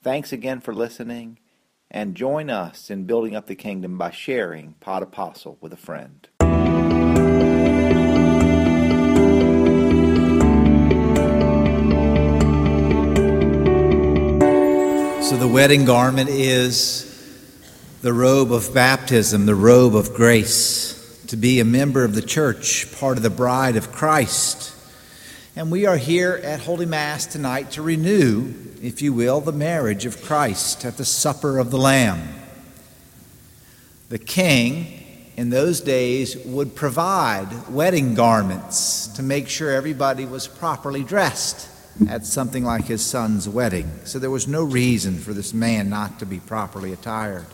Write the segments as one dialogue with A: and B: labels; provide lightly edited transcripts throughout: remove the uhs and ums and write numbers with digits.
A: Thanks again for listening, and join us in building up the kingdom by sharing Pod Apostle with a friend.
B: So the wedding garment is the robe of baptism, the robe of grace, to be a member of the church, part of the bride of Christ. And we are here at Holy Mass tonight to renew, if you will, the marriage of Christ at the supper of the Lamb. The king in those days would provide wedding garments to make sure everybody was properly dressed at something like his son's wedding. So there was no reason for this man not to be properly attired.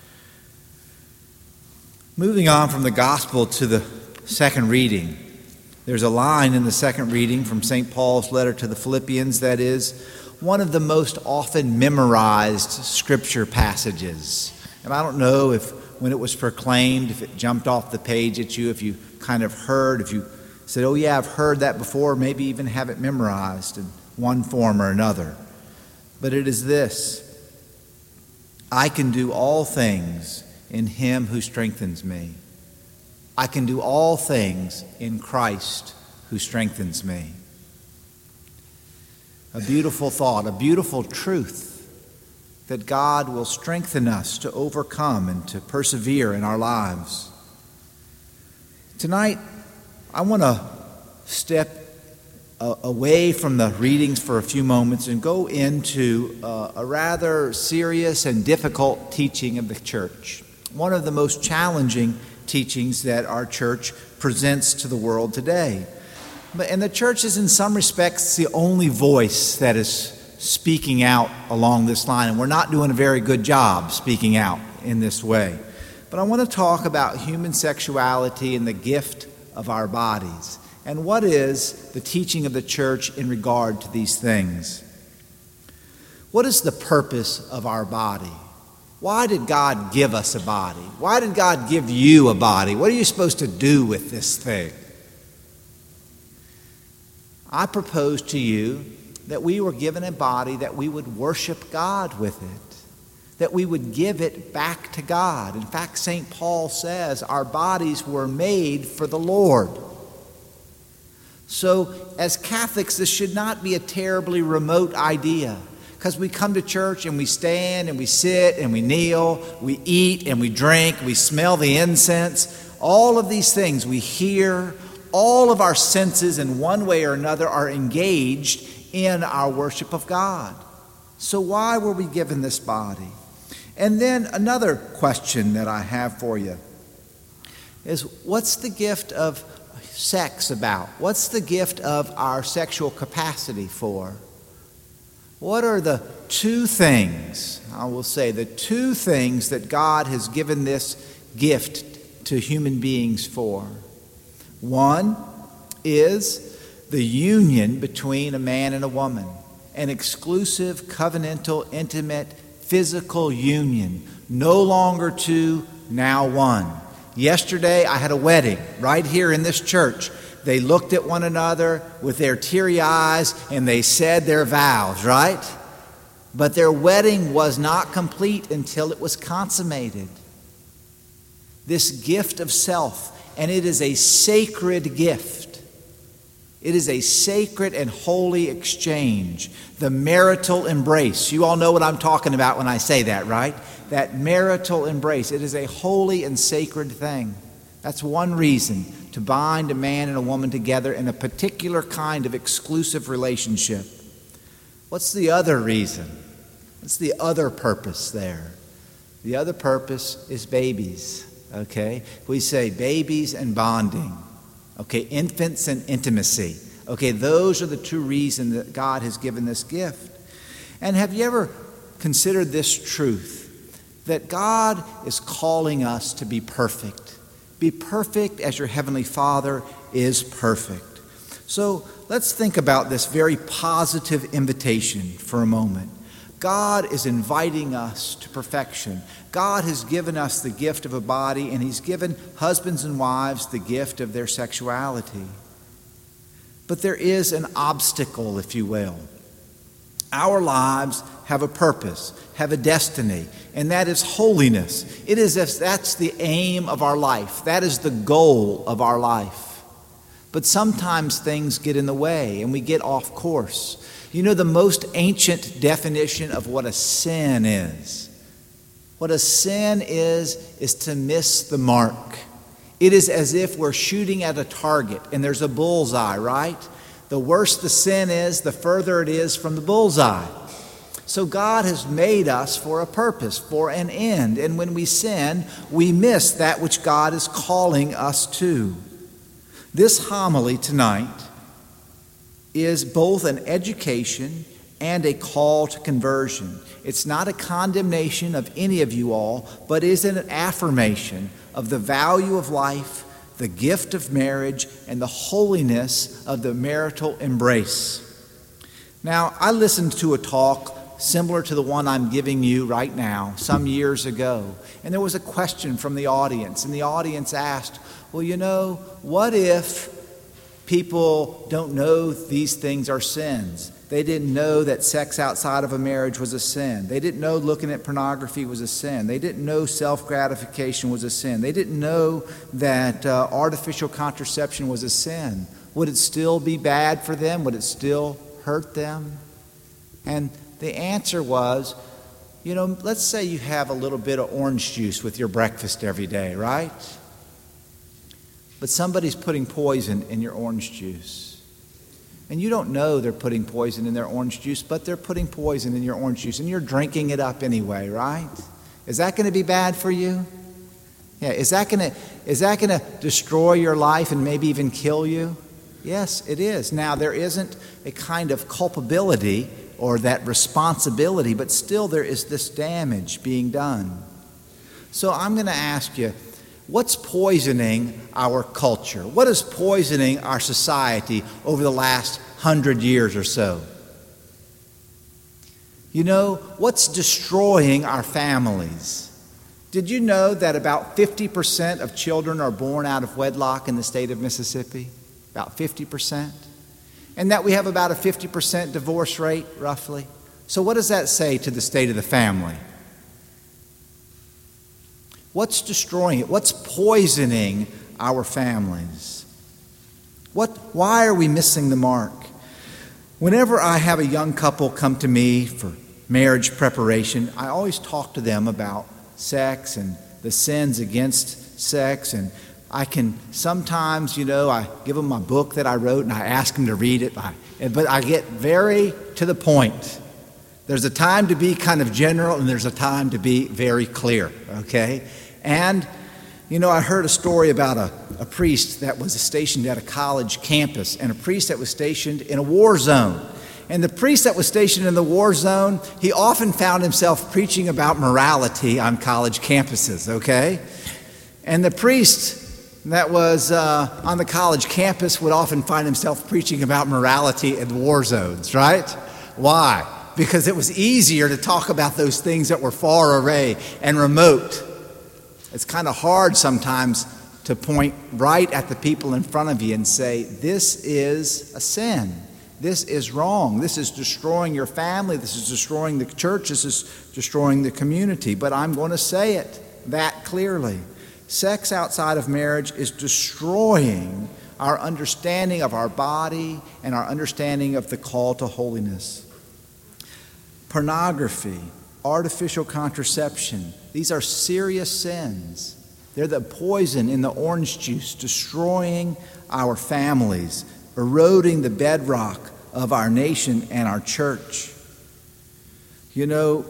B: Moving on from the gospel to the second reading, there's a line in the second reading from St. Paul's letter to the Philippians that is one of the most often memorized scripture passages. And I don't know if when it was proclaimed, if it jumped off the page at you, if you kind of heard, if you said, oh yeah, I've heard that before, maybe even have it memorized in one form or another. But it is this: I can do all things in him who strengthens me. I can do all things in Christ who strengthens me. A beautiful thought, a beautiful truth, that God will strengthen us to overcome and to persevere in our lives. Tonight, I want to step away from the readings for a few moments and go into a rather serious and difficult teaching of the church. One of the most challenging teachings that our church presents to the world today. And the church is in some respects the only voice that is speaking out along this line, and we're not doing a very good job speaking out in this way. But I want to talk about human sexuality and the gift of our bodies, and what is the teaching of the church in regard to these things. What is the purpose of our body? Why did God give us a body? Why did God give you a body? What are you supposed to do with this thing? I propose to you that we were given a body that we would worship God with it, that we would give it back to God. In fact, St. Paul says our bodies were made for the Lord. So as Catholics, this should not be a terribly remote idea, because we come to church and we stand and we sit and we kneel, we eat and we drink, we smell the incense. All of these things we hear, all of our senses in one way or another are engaged in our worship of God. So why were we given this body? And then another question that I have for you is, what's the gift of sex about? What's the gift of our sexual capacity for? What are the two things, I will say, the two things that God has given this gift to human beings for? One is the union between a man and a woman, an exclusive, covenantal, intimate, physical union. No longer two, now one. Yesterday, I had a wedding right here in this church. They looked at one another with their teary eyes and they said their vows, right? But their wedding was not complete until it was consummated. This gift of self, and it is a sacred gift. It is a sacred and holy exchange, the marital embrace. You all know what I'm talking about when I say that, right? That marital embrace. It is a holy and sacred thing. That's one reason to bind a man and a woman together in a particular kind of exclusive relationship. What's the other reason? What's the other purpose there? The other purpose is babies, okay? We say babies and bonding. Okay, infants and intimacy. Okay, those are the two reasons that God has given this gift. And have you ever considered this truth? That God is calling us to be perfect. Be perfect as your Heavenly Father is perfect. So let's think about this very positive invitation for a moment. God is inviting us to perfection. God has given us the gift of a body, and He's given husbands and wives the gift of their sexuality. But there is an obstacle, if you will. Our lives have a purpose, have a destiny, and that is holiness. It is as that's the aim of our life. That is the goal of our life. But sometimes things get in the way and we get off course. You know the most ancient definition of what a sin is? What a sin is to miss the mark. It is as if we're shooting at a target and there's a bullseye, right? The worse the sin is, the further it is from the bullseye. So God has made us for a purpose, for an end. And when we sin, we miss that which God is calling us to. This homily tonight is both an education and a call to conversion. It's not a condemnation of any of you all, but is an affirmation of the value of life, the gift of marriage, and the holiness of the marital embrace. Now, I listened to a talk similar to the one I'm giving you right now some years ago, and there was a question from the audience, and the audience asked, well, you know, what if people don't know these things are sins? They didn't know that sex outside of a marriage was a sin. They didn't know looking at pornography was a sin. They didn't know self-gratification was a sin. They didn't know that artificial contraception was a sin. Would it still be bad for them? Would it still hurt them? And the answer was, you know, let's say you have a little bit of orange juice with your breakfast every day, right? But somebody's putting poison in your orange juice. And you don't know they're putting poison in their orange juice, but they're putting poison in your orange juice, and you're drinking it up anyway, right? Is that going to be bad for you? Yeah, is that going to destroy your life and maybe even kill you? Yes, it is. Now, there isn't a kind of culpability or that responsibility, but still there is this damage being done. So I'm going to ask you, what's poisoning our culture? What is poisoning our society over the last 100 years or so? You know, what's destroying our families? Did you know that about 50% of children are born out of wedlock in the state of Mississippi? About 50%. And that we have about a 50% divorce rate, roughly. So what does that say to the state of the family? What's destroying it? What's poisoning our families? Why are we missing the mark? Whenever I have a young couple come to me for marriage preparation, I always talk to them about sex and the sins against sex. And I can sometimes, you know, I give them my book that I wrote and I ask them to read it. But I get very to the point. There's a time to be kind of general and there's a time to be very clear, okay? And, you know, I heard a story about a priest that was stationed at a college campus and a priest that was stationed in a war zone. And the priest that was stationed in the war zone, he often found himself preaching about morality on college campuses, okay? And the priest that was on the college campus would often find himself preaching about morality in war zones, right? Why? Because it was easier to talk about those things that were far away and remote. It's kind of hard sometimes to point right at the people in front of you and say, this is a sin. This is wrong. This is destroying your family. This is destroying the church. This is destroying the community. But I'm going to say it that clearly. Sex outside of marriage is destroying our understanding of our body and our understanding of the call to holiness. Pornography, artificial contraception, these are serious sins. They're the poison in the orange juice, destroying our families, eroding the bedrock of our nation and our church. You know,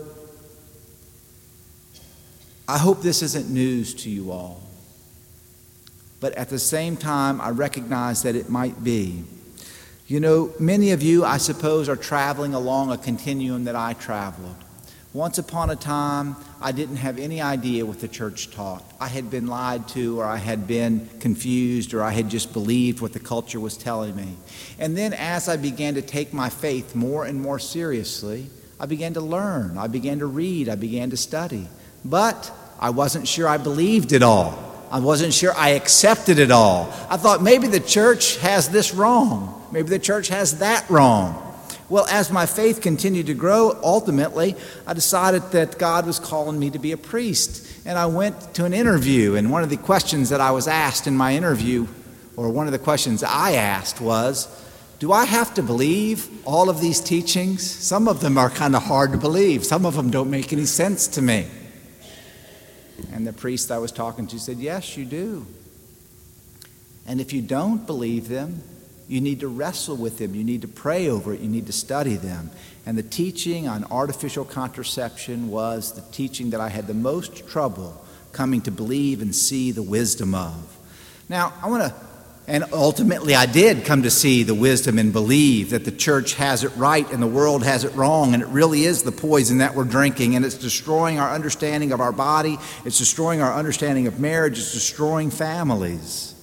B: I hope this isn't news to you all, but at the same time, I recognize that it might be. You know, many of you, I suppose, are traveling along a continuum that I traveled. Once upon a time, I didn't have any idea what the church taught. I had been lied to, or I had been confused, or I had just believed what the culture was telling me. And then as I began to take my faith more and more seriously, I began to learn, I began to read, I began to study. But I wasn't sure I believed it all. I wasn't sure I accepted it all. I thought maybe the church has this wrong. Maybe the church has that wrong. Well, as my faith continued to grow, ultimately, I decided that God was calling me to be a priest. And I went to an interview, and one of the questions that I was asked in my interview, or one of the questions I asked was, do I have to believe all of these teachings? Some of them are kind of hard to believe. Some of them don't make any sense to me. And the priest I was talking to said, yes, you do. And if you don't believe them, you need to wrestle with them. You need to pray over it. You need to study them. And the teaching on artificial contraception was the teaching that I had the most trouble coming to believe and see the wisdom of. Now, and ultimately I did come to see the wisdom and believe that the church has it right and the world has it wrong, and it really is the poison that we're drinking, and it's destroying our understanding of our body, it's destroying our understanding of marriage, it's destroying families.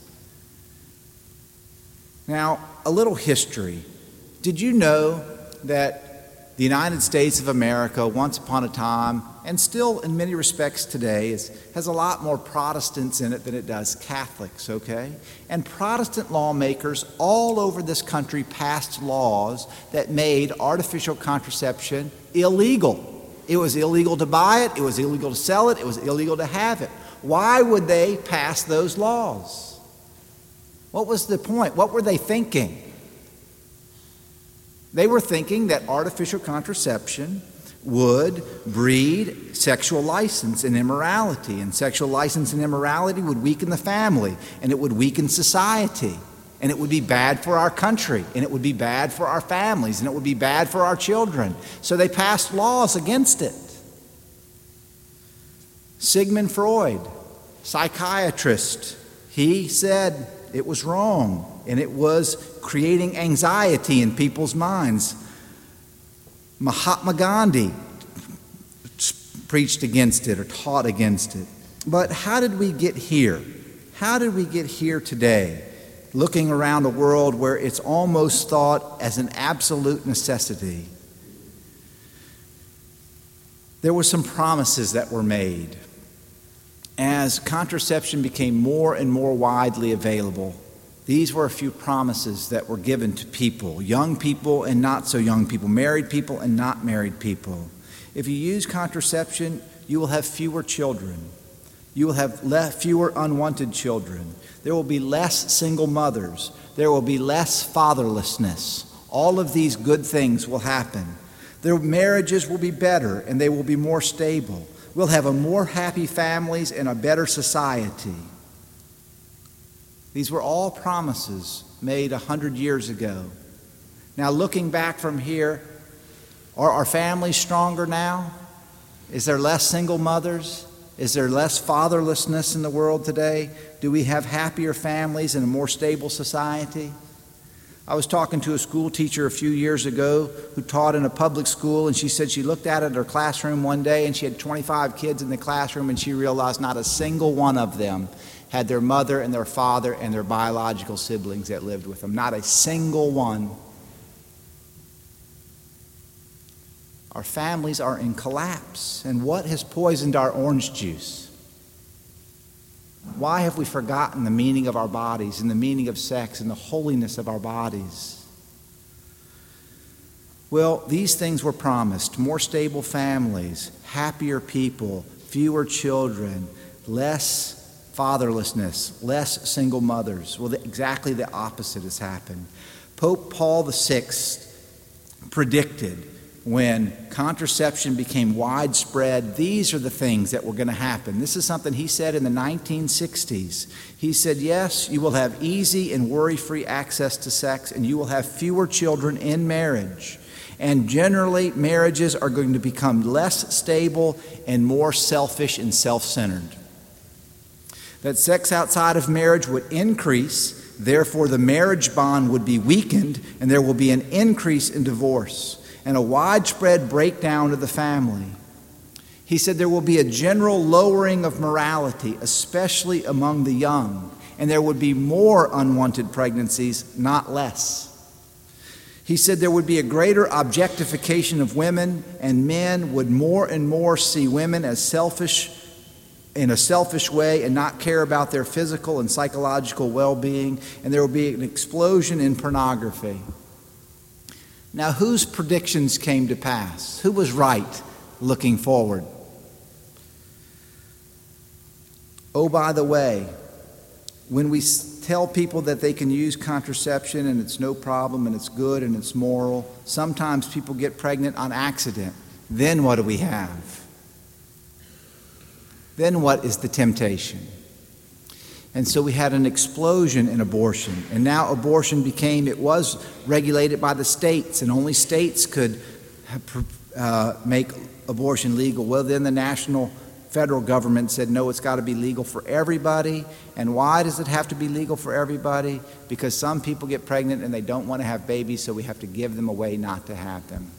B: Now, a little history. Did you know that the United States of America, once upon a time, and still in many respects today, has a lot more Protestants in it than it does Catholics, okay? And Protestant lawmakers all over this country passed laws that made artificial contraception illegal. It was illegal to buy it, it was illegal to sell it, it was illegal to have it. Why would they pass those laws? What was the point? What were they thinking? They were thinking that artificial contraception would breed sexual license and immorality, and sexual license and immorality would weaken the family, and it would weaken society, and it would be bad for our country, and it would be bad for our families, and it would be bad for our children. So they passed laws against it. Sigmund Freud, psychiatrist, he said it was wrong, and it was creating anxiety in people's minds. Mahatma Gandhi preached against it or taught against it. But how did we get here? How did we get here today, looking around a world where it's almost thought as an absolute necessity? There were some promises that were made. As contraception became more and more widely available, these were a few promises that were given to people, young people and not so young people, married people and not married people. If you use contraception, you will have fewer children. You will have fewer unwanted children. There will be less single mothers. There will be less fatherlessness. All of these good things will happen. Their marriages will be better and they will be more stable. We'll have a more happy families and a better society. These were all promises made 100 years ago. Now, looking back from here, are our families stronger now? Is there less single mothers? Is there less fatherlessness in the world today? Do we have happier families and a more stable society? I was talking to a school teacher a few years ago who taught in a public school, and she said she looked out at her classroom one day and she had 25 kids in the classroom, and she realized not a single one of them had their mother and their father and their biological siblings that lived with them. Not a single one. Our families are in collapse. And what has poisoned our orange juice? Why have we forgotten the meaning of our bodies and the meaning of sex and the holiness of our bodies? Well, these things were promised. More stable families, happier people, fewer children, less fatherlessness, less single mothers. Well, exactly the opposite has happened. Pope Paul VI predicted when contraception became widespread, these are the things that were going to happen. This is something he said in the 1960s. He said, yes, you will have easy and worry-free access to sex, and you will have fewer children in marriage. And generally, marriages are going to become less stable and more selfish and self-centered. That sex outside of marriage would increase, therefore the marriage bond would be weakened, and there will be an increase in divorce and a widespread breakdown of the family. He said there will be a general lowering of morality, especially among the young, and there would be more unwanted pregnancies, not less. He said there would be a greater objectification of women, and men would more and more see women as selfish in a selfish way and not care about their physical and psychological well-being, and there will be an explosion in pornography. Now, whose predictions came to pass? Who was right looking forward? Oh, by the way, when we tell people that they can use contraception and it's no problem and it's good and it's moral, sometimes people get pregnant on accident. Then what do we have? Then what is the temptation? And so we had an explosion in abortion. And now abortion it was regulated by the states, and only states could make abortion legal. Well, then the federal government said, no, it's got to be legal for everybody. And why does it have to be legal for everybody? Because some people get pregnant and they don't want to have babies, so we have to give them away not to have them.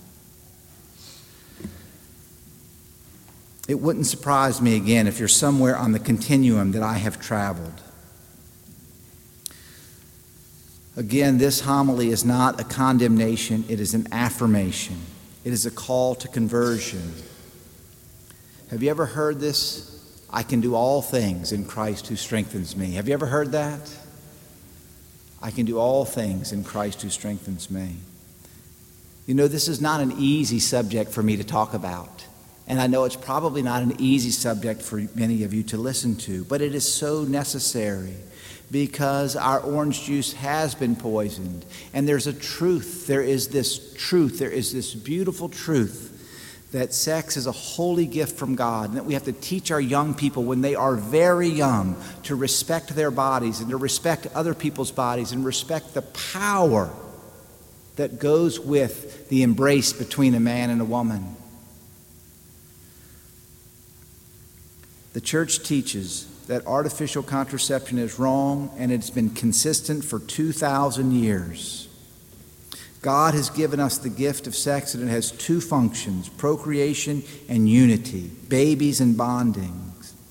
B: It wouldn't surprise me again if you're somewhere on the continuum that I have traveled. Again, this homily is not a condemnation, it is an affirmation. It is a call to conversion. Have you ever heard this? I can do all things in Christ who strengthens me. Have you ever heard that? I can do all things in Christ who strengthens me. You know, this is not an easy subject for me to talk about. And I know it's probably not an easy subject for many of you to listen to, but it is so necessary because our orange juice has been poisoned. And there's a truth. There is this beautiful truth that sex is a holy gift from God, and that we have to teach our young people when they are very young to respect their bodies and to respect other people's bodies and respect the power that goes with the embrace between a man and a woman. The church teaches that artificial contraception is wrong, and it's been consistent for 2,000 years. God has given us the gift of sex, and it has two functions: procreation and unity, babies and bonding.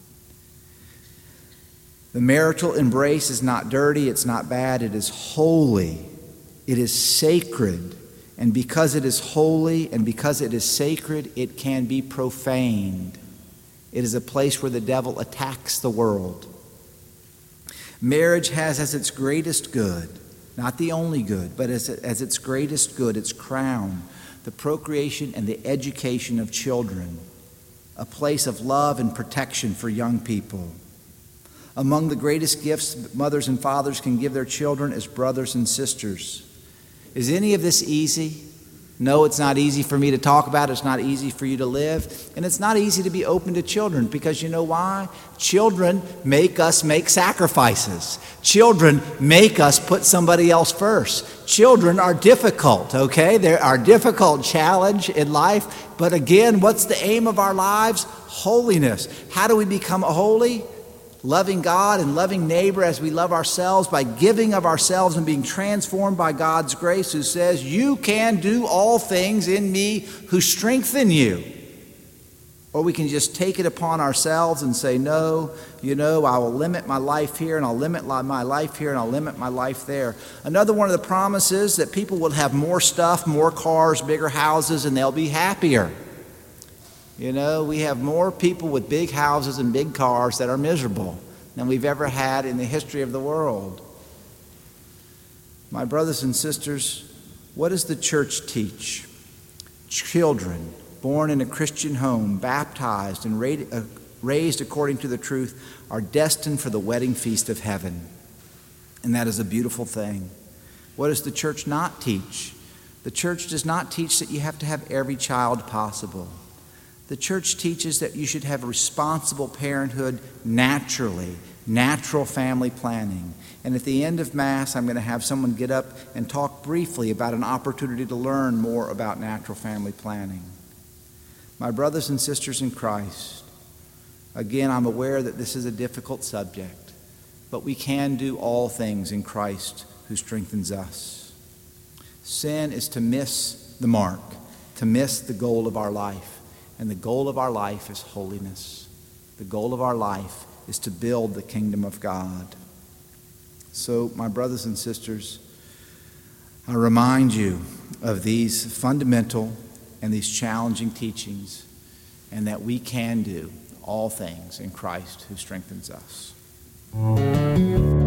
B: The marital embrace is not dirty, it's not bad, it is holy, it is sacred. And because it is holy and because it is sacred, it can be profaned. It is a place where the devil attacks the world. Marriage has as its greatest good, not the only good, but as its greatest good, its crown, the procreation and the education of children, a place of love and protection for young people. Among the greatest gifts mothers and fathers can give their children is brothers and sisters. Is any of this easy? No, it's not easy for me to talk about. It's not easy for you to live. And it's not easy to be open to children, because you know why? Children make us make sacrifices. Children make us put somebody else first. Children are difficult, okay? They're our difficult challenge in life. But again, what's the aim of our lives? Holiness. How do we become holy? Loving God and loving neighbor as we love ourselves, by giving of ourselves and being transformed by God's grace, who says, you can do all things in me who strengthen you. Or we can just take it upon ourselves and say, no, I will limit my life here, and I'll limit my life here, and I'll limit my life there. Another one of the promises that people will have more stuff, more cars, bigger houses, and they'll be happier. We have more people with big houses and big cars that are miserable than we've ever had in the history of the world. My brothers and sisters, what does the church teach? Children born in a Christian home, baptized and raised according to the truth, are destined for the wedding feast of heaven. And that is a beautiful thing. What does the church not teach? The church does not teach that you have to have every child possible. The church teaches that you should have responsible parenthood naturally, natural family planning. And at the end of Mass, I'm going to have someone get up and talk briefly about an opportunity to learn more about natural family planning. My brothers and sisters in Christ, again, I'm aware that this is a difficult subject, but we can do all things in Christ who strengthens us. Sin is to miss the mark, to miss the goal of our life. And the goal of our life is holiness. The goal of our life is to build the kingdom of God. So, my brothers and sisters, I remind you of these fundamental and these challenging teachings, and that we can do all things in Christ who strengthens us.